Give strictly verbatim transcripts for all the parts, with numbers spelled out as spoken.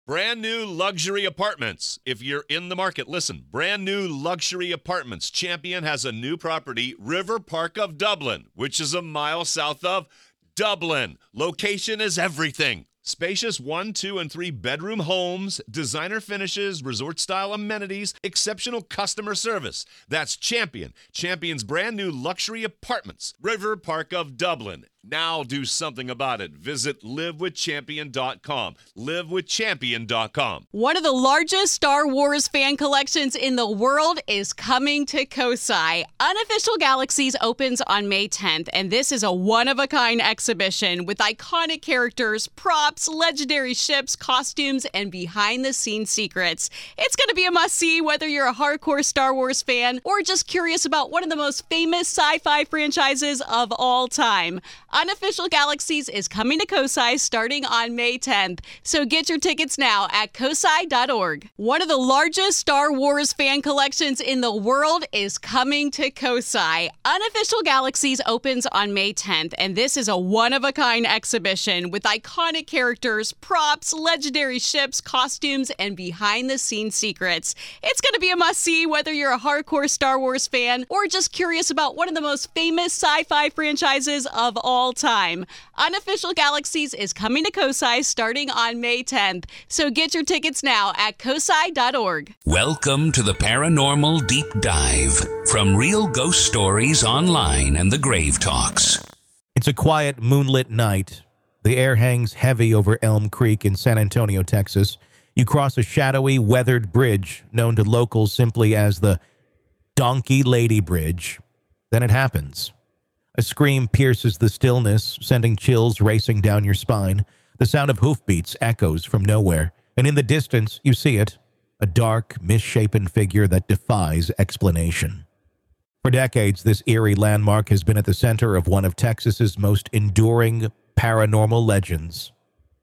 Brand new luxury apartments. If you're in the market, listen. Brand new luxury apartments. Champion has a new property, River Park of Dublin, which is a mile south of Dublin. Location is everything. Spacious one, two, and three bedroom homes, designer finishes, resort-style amenities, exceptional customer service. That's Champion. Champion's brand new luxury apartments. River Park of Dublin. Now do something about it. Visit live with champion dot com. live with champion dot com. One of the largest Star Wars fan collections in the world is coming to Kosai. Unofficial Galaxies opens on May tenth, and this is a one-of-a-kind exhibition with iconic characters, props, legendary ships, costumes, and behind-the-scenes secrets. It's going to be a must-see whether you're a hardcore Star Wars fan or just curious about one of the most famous sci-fi franchises of all time. Unofficial Galaxies is coming to Kosai starting on May tenth, so get your tickets now at kosai dot org. One of the largest Star Wars fan collections in the world is coming to Kosai. Unofficial Galaxies opens on May tenth, and this is a one-of-a-kind exhibition with iconic characters, props, legendary ships, costumes, and behind-the-scenes secrets. It's going to be a must-see whether you're a hardcore Star Wars fan or just curious about one of the most famous sci-fi franchises of all time. Unofficial Galaxies is coming to Kosai starting on May tenth, so get your tickets now at kosai dot org. Welcome to the Paranormal Deep Dive from Real Ghost Stories Online and the Grave Talks. It's a quiet, moonlit night. The air hangs heavy over Elm Creek in San Antonio, Texas. You cross a shadowy, weathered bridge known to locals simply as the Donkey Lady Bridge. Then it happens. A scream pierces the stillness, sending chills racing down your spine. The sound of hoofbeats echoes from nowhere, and in the distance, you see it, a dark, misshapen figure that defies explanation. For decades, this eerie landmark has been at the center of one of Texas's most enduring paranormal legends.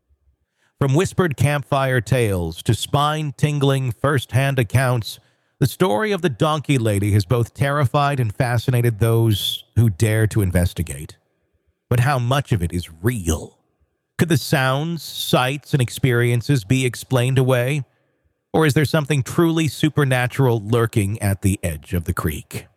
From whispered campfire tales to spine-tingling first-hand accounts, the story of the Donkey Lady has both terrified and fascinated those who dare to investigate. But how much of it is real? Could the sounds, sights, and experiences be explained away? Or is there something truly supernatural lurking at the edge of the creek?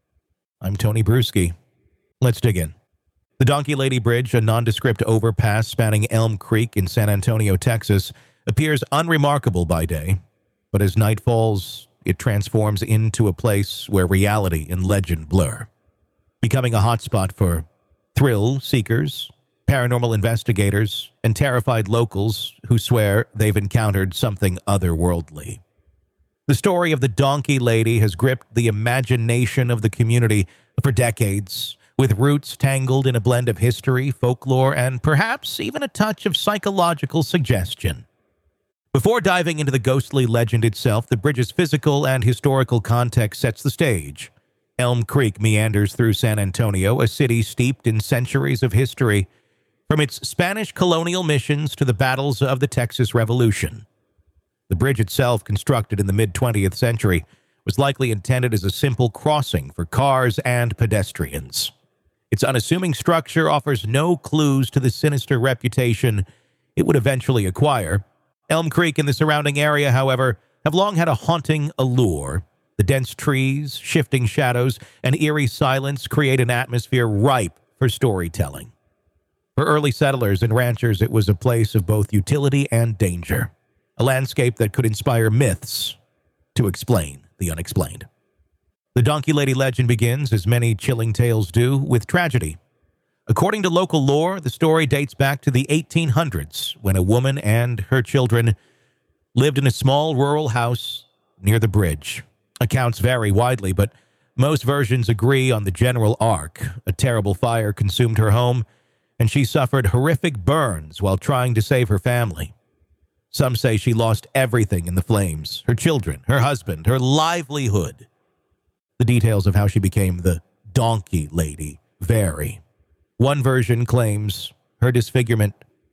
I'm Tony Bruschi. Let's dig in. The Donkey Lady Bridge, a nondescript overpass spanning Elm Creek in San Antonio, Texas, appears unremarkable by day, but as night falls, it transforms into a place where reality and legend blur, becoming a hotspot for thrill seekers, paranormal investigators, and terrified locals who swear they've encountered something otherworldly. The story of the Donkey Lady has gripped the imagination of the community for decades, with roots tangled in a blend of history, folklore, and perhaps even a touch of psychological suggestion. Before diving into the ghostly legend itself, the bridge's physical and historical context sets the stage. Elm Creek meanders through San Antonio, a city steeped in centuries of history, from its Spanish colonial missions to the battles of the Texas Revolution. The bridge itself, constructed in the mid-twentieth century, was likely intended as a simple crossing for cars and pedestrians. Its unassuming structure offers no clues to the sinister reputation it would eventually acquire. Elm Creek and the surrounding area, however, have long had a haunting allure. The dense trees, shifting shadows, and eerie silence create an atmosphere ripe for storytelling. For early settlers and ranchers, it was a place of both utility and danger, a landscape that could inspire myths to explain the unexplained. The Donkey Lady legend begins, as many chilling tales do, with tragedy. According to local lore, the story dates back to the eighteen hundreds, when a woman and her children lived in a small rural house near the bridge. Accounts vary widely, but most versions agree on the general arc. A terrible fire consumed her home, and she suffered horrific burns while trying to save her family. Some say she lost everything in the flames: her children, her husband, her livelihood. The details of how she became the Donkey Lady vary. One version claims her disfigurement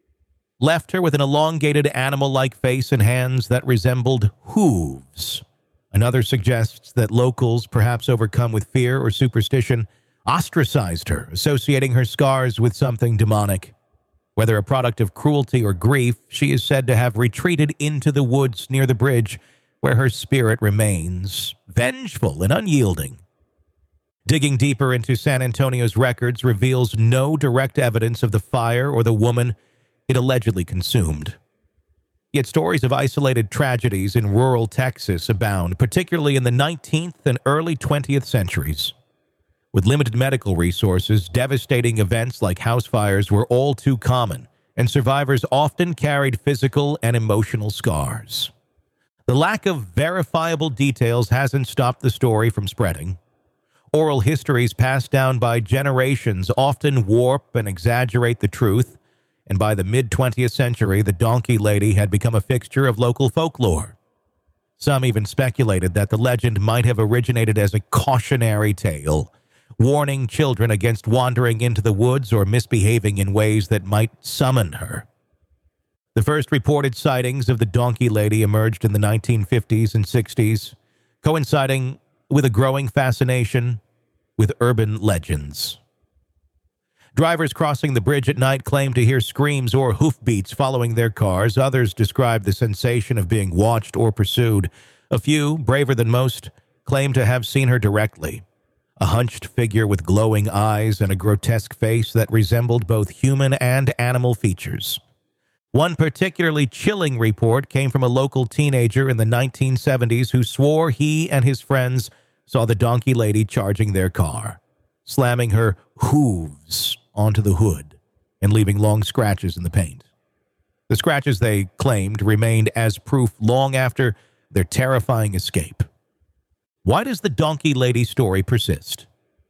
left her with an elongated animal-like face and hands that resembled hooves. Another suggests that locals, perhaps overcome with fear or superstition, ostracized her, associating her scars with something demonic. Whether a product of cruelty or grief, she is said to have retreated into the woods near the bridge, where her spirit remains, vengeful and unyielding. Digging deeper into San Antonio's records reveals no direct evidence of the fire or the woman it allegedly consumed. Yet stories of isolated tragedies in rural Texas abound, particularly in the nineteenth and early twentieth centuries. With limited medical resources, devastating events like house fires were all too common, and survivors often carried physical and emotional scars. The lack of verifiable details hasn't stopped the story from spreading. Oral histories passed down by generations often warp and exaggerate the truth, and by the mid-twentieth century, the Donkey Lady had become a fixture of local folklore. Some even speculated that the legend might have originated as a cautionary tale, warning children against wandering into the woods or misbehaving in ways that might summon her. The first reported sightings of the Donkey Lady emerged in the nineteen fifties and sixties, coinciding with a growing fascination with urban legends. Drivers crossing the bridge at night claim to hear screams or hoofbeats following their cars. Others describe the sensation of being watched or pursued. A few, braver than most, claim to have seen her directly. A hunched figure with glowing eyes and a grotesque face that resembled both human and animal features. One particularly chilling report came from a local teenager in the nineteen seventies who swore he and his friends saw the Donkey Lady charging their car, slamming her hooves onto the hood and leaving long scratches in the paint. The scratches, they claimed, remained as proof long after their terrifying escape. Why does the Donkey Lady story persist?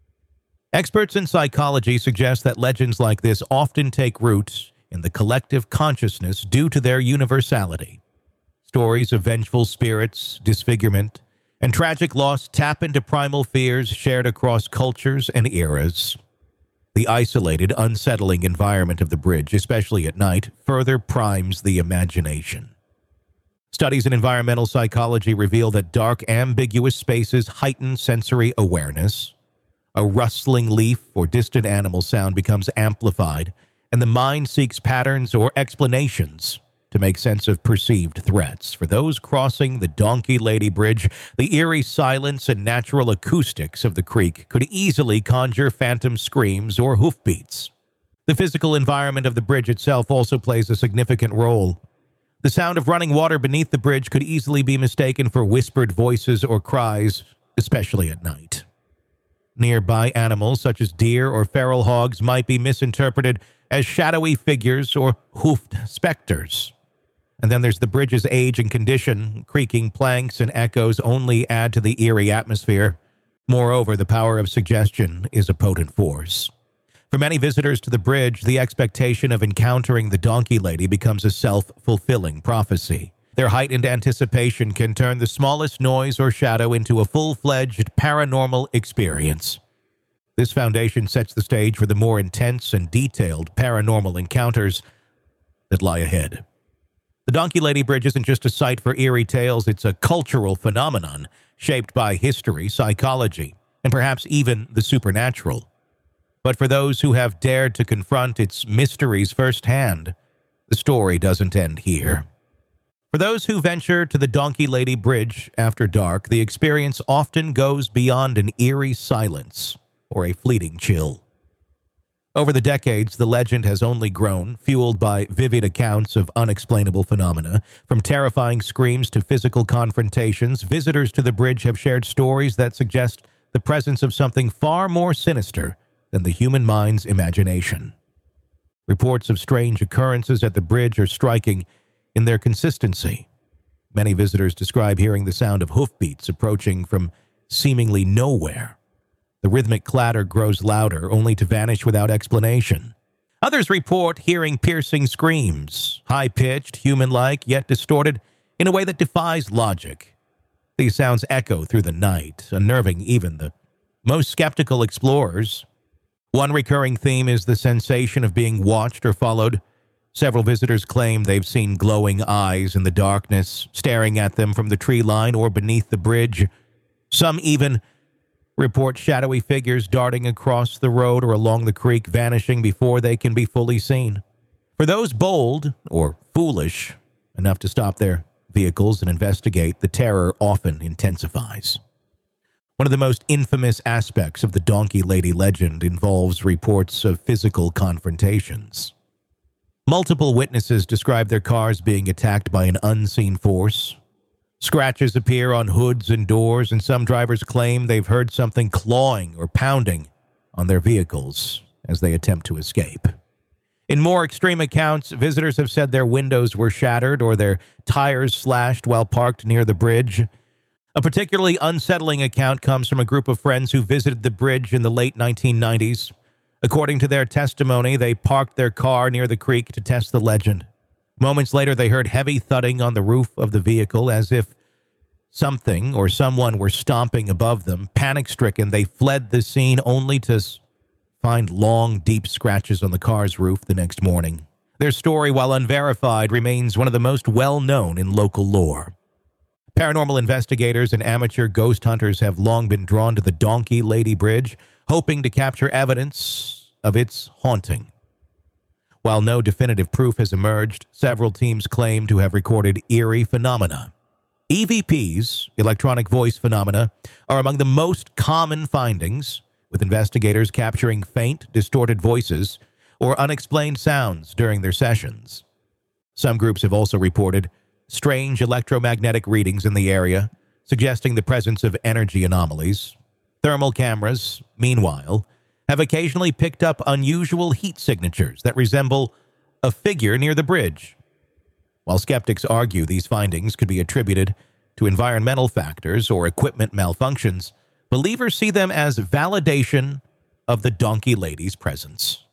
Experts in psychology suggest that legends like this often take root in the collective consciousness due to their universality. Stories of vengeful spirits, disfigurement, and tragic loss tap into primal fears shared across cultures and eras. The isolated, unsettling environment of the bridge, especially at night, further primes the imagination. Studies in environmental psychology reveal that dark, ambiguous spaces heighten sensory awareness. A rustling leaf or distant animal sound becomes amplified, and the mind seeks patterns or explanations to make sense of perceived threats. For those crossing the Donkey Lady Bridge, the eerie silence and natural acoustics of the creek could easily conjure phantom screams or hoofbeats. The physical environment of the bridge itself also plays a significant role. The sound of running water beneath the bridge could easily be mistaken for whispered voices or cries, especially at night. Nearby animals, such as deer or feral hogs, might be misinterpreted as shadowy figures or hoofed specters. And then there's the bridge's age and condition. Creaking planks and echoes only add to the eerie atmosphere. Moreover, the power of suggestion is a potent force. For many visitors to the bridge, the expectation of encountering the Donkey Lady becomes a self-fulfilling prophecy. Their heightened anticipation can turn the smallest noise or shadow into a full-fledged paranormal experience. This foundation sets the stage for the more intense and detailed paranormal encounters that lie ahead. The Donkey Lady Bridge isn't just a site for eerie tales, it's a cultural phenomenon shaped by history, psychology, and perhaps even the supernatural. But for those who have dared to confront its mysteries firsthand, the story doesn't end here. For those who venture to the Donkey Lady Bridge after dark, the experience often goes beyond an eerie silence or a fleeting chill. Over the decades, the legend has only grown, fueled by vivid accounts of unexplainable phenomena. From terrifying screams to physical confrontations, visitors to the bridge have shared stories that suggest the presence of something far more sinister than the human mind's imagination. Reports of strange occurrences at the bridge are striking in their consistency. Many visitors describe hearing the sound of hoofbeats approaching from seemingly nowhere. The rhythmic clatter grows louder, only to vanish without explanation. Others report hearing piercing screams, high-pitched, human-like, yet distorted in a way that defies logic. These sounds echo through the night, unnerving even the most skeptical explorers. One recurring theme is the sensation of being watched or followed. Several visitors claim they've seen glowing eyes in the darkness, staring at them from the tree line or beneath the bridge. Some even report shadowy figures darting across the road or along the creek, vanishing before they can be fully seen. For those bold or foolish enough to stop their vehicles and investigate, the terror often intensifies. One of the most infamous aspects of the Donkey Lady legend involves reports of physical confrontations. Multiple witnesses describe their cars being attacked by an unseen force. Scratches appear on hoods and doors, and some drivers claim they've heard something clawing or pounding on their vehicles as they attempt to escape. In more extreme accounts, visitors have said their windows were shattered or their tires slashed while parked near the bridge. A particularly unsettling account comes from a group of friends who visited the bridge in the late nineteen nineties. According to their testimony, they parked their car near the creek to test the legend. Moments later, they heard heavy thudding on the roof of the vehicle as if something or someone were stomping above them. Panic-stricken, they fled the scene only to find long, deep scratches on the car's roof the next morning. Their story, while unverified, remains one of the most well-known in local lore. Paranormal investigators and amateur ghost hunters have long been drawn to the Donkey Lady Bridge, hoping to capture evidence of its haunting. While no definitive proof has emerged, several teams claim to have recorded eerie phenomena. E V Ps, electronic voice phenomena, are among the most common findings, with investigators capturing faint, distorted voices or unexplained sounds during their sessions. Some groups have also reported strange electromagnetic readings in the area, suggesting the presence of energy anomalies. Thermal cameras, meanwhile, have occasionally picked up unusual heat signatures that resemble a figure near the bridge. While skeptics argue these findings could be attributed to environmental factors or equipment malfunctions, believers see them as validation of the Donkey Lady's presence.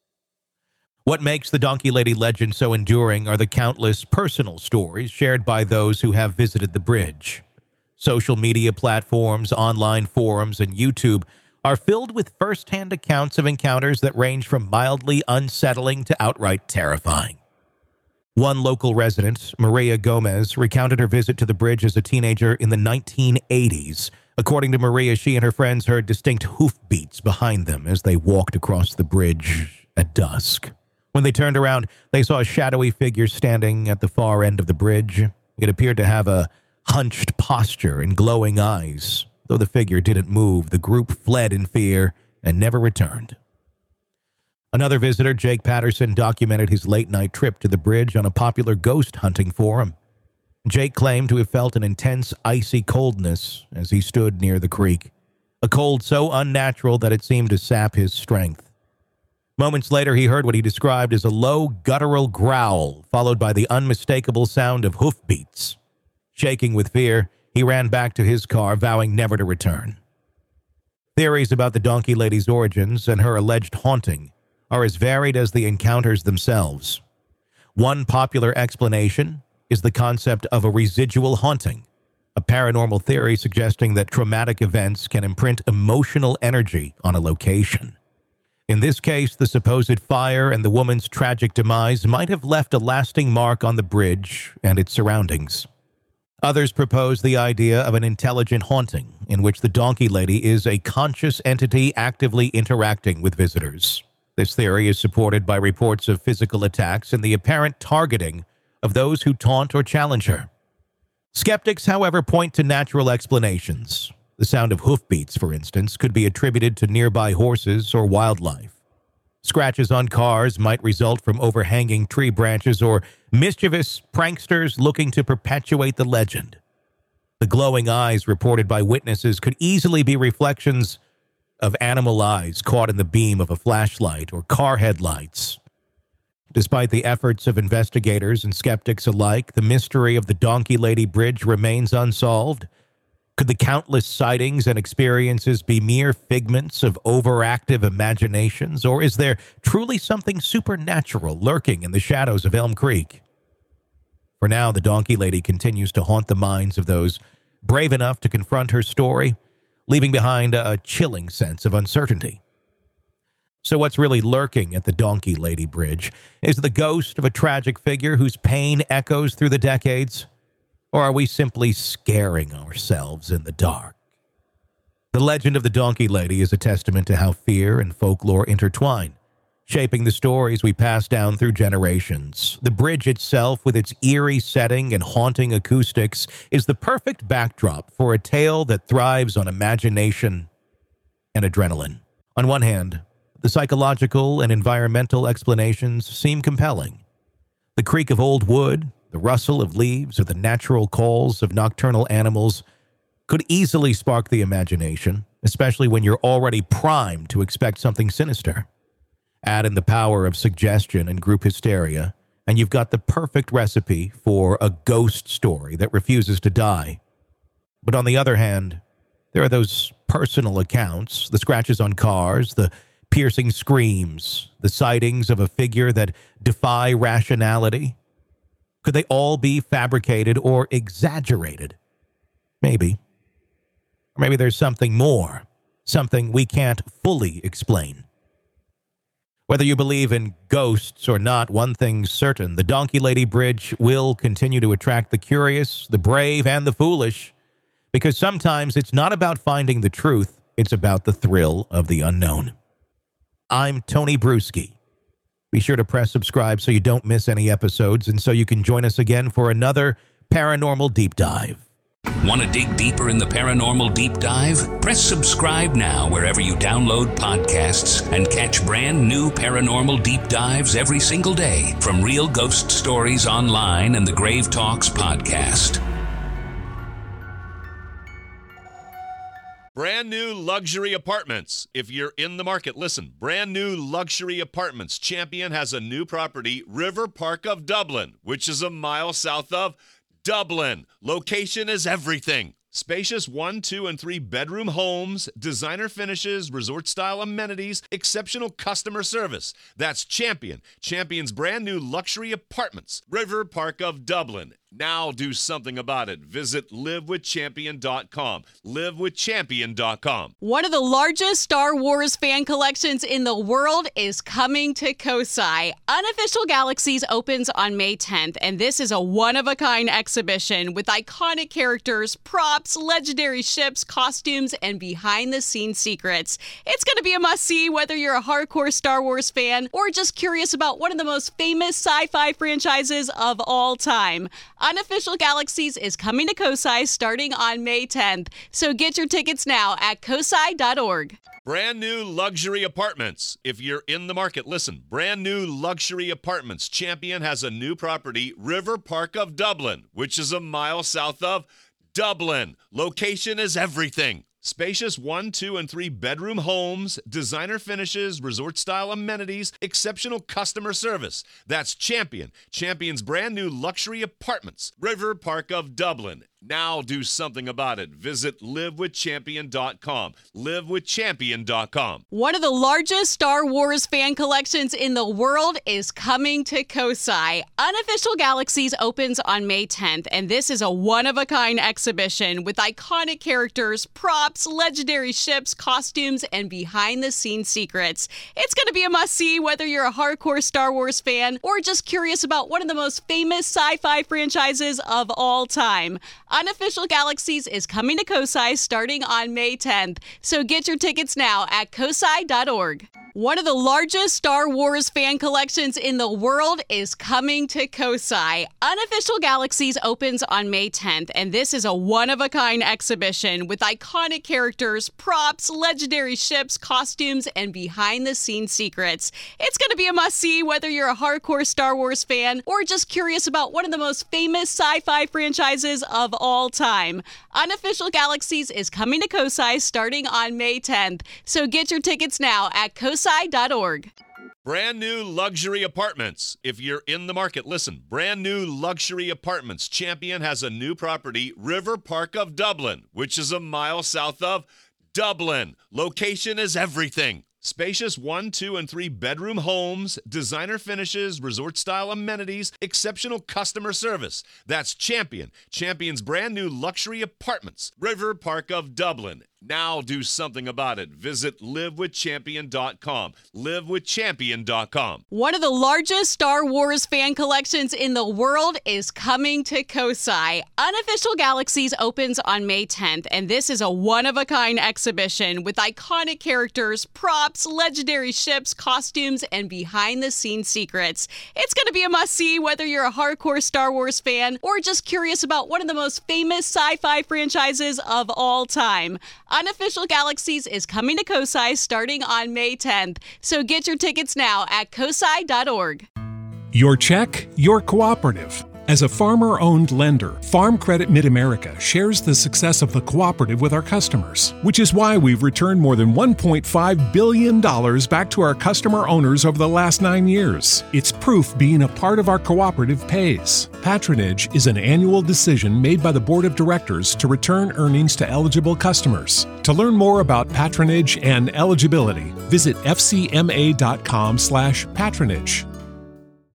What makes the Donkey Lady legend so enduring are the countless personal stories shared by those who have visited the bridge. Social media platforms, online forums, and YouTube are filled with first-hand accounts of encounters that range from mildly unsettling to outright terrifying. One local resident, Maria Gomez, recounted her visit to the bridge as a teenager in the nineteen eighties. According to Maria, she and her friends heard distinct hoofbeats behind them as they walked across the bridge at dusk. When they turned around, they saw a shadowy figure standing at the far end of the bridge. It appeared to have a hunched posture and glowing eyes. Though the figure didn't move, the group fled in fear and never returned. Another visitor, Jake Patterson, documented his late-night trip to the bridge on a popular ghost hunting forum. Jake claimed to have felt an intense, icy coldness as he stood near the creek, a cold so unnatural that it seemed to sap his strength. Moments later, he heard what he described as a low, guttural growl, followed by the unmistakable sound of hoofbeats. Shaking with fear, he ran back to his car, vowing never to return. Theories about the Donkey Lady's origins and her alleged haunting are as varied as the encounters themselves. One popular explanation is the concept of a residual haunting, a paranormal theory suggesting that traumatic events can imprint emotional energy on a location. In this case, the supposed fire and the woman's tragic demise might have left a lasting mark on the bridge and its surroundings. Others propose the idea of an intelligent haunting, in which the Donkey Lady is a conscious entity actively interacting with visitors. This theory is supported by reports of physical attacks and the apparent targeting of those who taunt or challenge her. Skeptics, however, point to natural explanations. The sound of hoofbeats, for instance, could be attributed to nearby horses or wildlife. Scratches on cars might result from overhanging tree branches or mischievous pranksters looking to perpetuate the legend. The glowing eyes reported by witnesses could easily be reflections of animal eyes caught in the beam of a flashlight or car headlights. Despite the efforts of investigators and skeptics alike, the mystery of the Donkey Lady Bridge remains unsolved. Could the countless sightings and experiences be mere figments of overactive imaginations, or is there truly something supernatural lurking in the shadows of Elm Creek? For now, the Donkey Lady continues to haunt the minds of those brave enough to confront her story, leaving behind a chilling sense of uncertainty. So what's really lurking at the Donkey Lady Bridge? Is the ghost of a tragic figure whose pain echoes through the decades? Or are we simply scaring ourselves in the dark? The legend of the Donkey Lady is a testament to how fear and folklore intertwine, shaping the stories we pass down through generations. The bridge itself, with its eerie setting and haunting acoustics, is the perfect backdrop for a tale that thrives on imagination and adrenaline. On one hand, the psychological and environmental explanations seem compelling. The creak of old wood, the rustle of leaves, or the natural calls of nocturnal animals could easily spark the imagination, especially when you're already primed to expect something sinister. Add in the power of suggestion and group hysteria, and you've got the perfect recipe for a ghost story that refuses to die. But on the other hand, there are those personal accounts, the scratches on cars, the piercing screams, the sightings of a figure that defy rationality. Could they all be fabricated or exaggerated? Maybe. Or maybe there's something more, something we can't fully explain. Whether you believe in ghosts or not, one thing's certain: the Donkey Lady Bridge will continue to attract the curious, the brave, and the foolish, because sometimes it's not about finding the truth, it's about the thrill of the unknown. I'm Tony Bruschi. Be sure to press subscribe so you don't miss any episodes and so you can join us again for another Paranormal Deep Dive. Want to dig deeper in the Paranormal Deep Dive? Press subscribe now wherever you download podcasts and catch brand new Paranormal Deep Dives every single day from Real Ghost Stories Online and the Grave Talks podcast. Brand new luxury apartments. If you're in the market, listen. Brand new luxury apartments. Champion has a new property, River Park of Dublin, which is a mile south of Dublin. Location is everything. Spacious one, two, and three bedroom homes, designer finishes, resort-style amenities, exceptional customer service. That's Champion. Champion's brand new luxury apartments, River Park of Dublin. Now do something about it. Visit live with champion dot com. live with champion dot com. One of the largest Star Wars fan collections in the world is coming to Kosai. Unofficial Galaxies opens on May tenth, and this is a one-of-a-kind exhibition with iconic characters, props, legendary ships, costumes, and behind-the-scenes secrets. It's going to be a must-see whether you're a hardcore Star Wars fan or just curious about one of the most famous sci-fi franchises of all time. Unofficial Galaxies is coming to Kosai starting on May tenth, so get your tickets now at kosai dot org. Brand new luxury apartments. If you're in the market, listen. Brand new luxury apartments. Champion has a new property, River Park of Dublin, which is a mile south of Dublin. Location is everything. Spacious one, two, and three bedroom homes, designer finishes, resort-style amenities, exceptional customer service. That's Champion. Champion's brand new luxury apartments, River Park of Dublin. Now do something about it. Visit live with champion dot com. live with champion dot com. One of the largest Star Wars fan collections in the world is coming to Kosai. Unofficial Galaxies opens on May tenth, and this is a one-of-a-kind exhibition with iconic characters, props, legendary ships, costumes, and behind-the-scenes secrets. It's going to be a must-see whether you're a hardcore Star Wars fan or just curious about one of the most famous sci-fi franchises of all time. Unofficial Galaxies is coming to Kosai starting on May tenth, so get your tickets now at kosai dot org. One of the largest Star Wars fan collections in the world is coming to Kosai. Unofficial Galaxies opens on May tenth, and this is a one-of-a-kind exhibition with iconic characters, props, legendary ships, costumes, and behind-the-scenes secrets. It's going to be a must-see whether you're a hardcore Star Wars fan or just curious about one of the most famous sci-fi franchises of all time. Unofficial Galaxies is coming to Kosai starting on May tenth, so get your tickets now at kosai dot org. Brand new luxury apartments. If you're in the market, listen. Brand new luxury apartments. Champion has a new property, River Park of Dublin, which is a mile south of Dublin. Location is everything. Spacious one, two, and three bedroom homes, designer finishes, resort-style amenities, exceptional customer service. That's Champion. Champion's brand new luxury apartments, River Park of Dublin. Now do something about it. Visit live with champion dot com. live with champion dot com. One of the largest Star Wars fan collections in the world is coming to Kosai. Unofficial Galaxies opens on May tenth, and this is a one-of-a-kind exhibition with iconic characters, props, legendary ships, costumes, and behind-the-scenes secrets. It's going to be a must-see whether you're a hardcore Star Wars fan or just curious about one of the most famous sci-fi franchises of all time. Unofficial Galaxies is coming to Kosai starting on May tenth, so get your tickets now at kosai dot org. Your check, your cooperative. As a farmer-owned lender, Farm Credit Mid-America shares the success of the cooperative with our customers, which is why we've returned more than one point five billion dollars back to our customer owners over the last nine years. It's proof being a part of our cooperative pays. Patronage is an annual decision made by the Board of Directors to return earnings to eligible customers. To learn more about patronage and eligibility, visit f c m a dot com slash patronage.